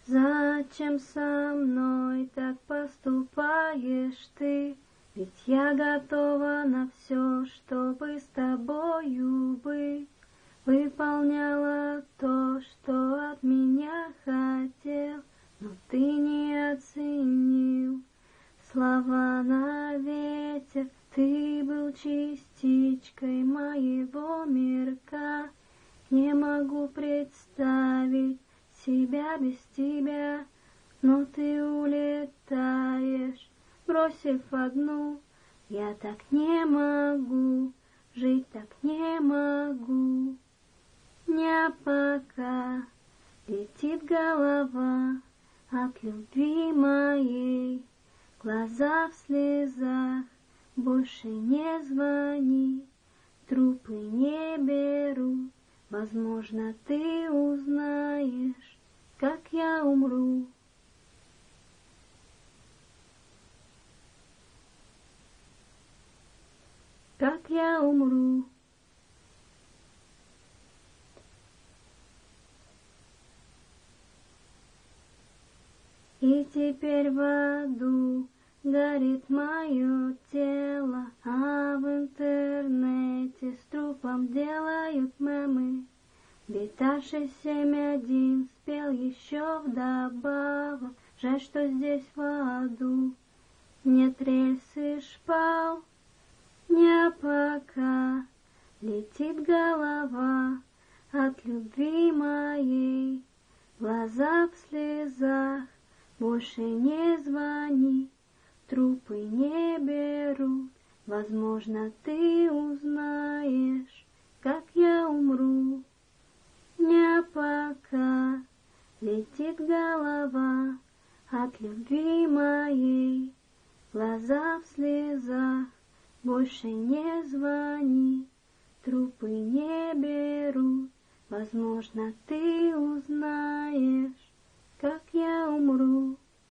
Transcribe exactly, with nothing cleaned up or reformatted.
Зачем со мной так поступаешь ты? Ведь я готова на все, чтобы с тобою быть. Выполняла то, что от меня хотел, но ты не оценил. Слова на ветер, ты был частичкой моего мирка. Не могу представить себя без тебя, но ты улетаешь, бросив одну. Я так не могу, жить так не могу. Не пока летит голова от любви моей, глаза в слезах, больше не звони, трубы не беру. Возможно, ты узнаешь, как я умру. Как я умру. И теперь в аду горит мое тело, а в интернете с трупом делают мемы. Биташи семь один спел еще вдобавок, жаль, что здесь в аду нет рельсы шпал. Не пока летит голова от любви моей, глаза в слезах, больше не звони, трубы не берут. Возможно, ты узнаешь, как я умру. Не пока летит голова от любви моей, глаза в слезах, больше не звони, трубы не берут. Возможно, ты узнаешь, как я умру.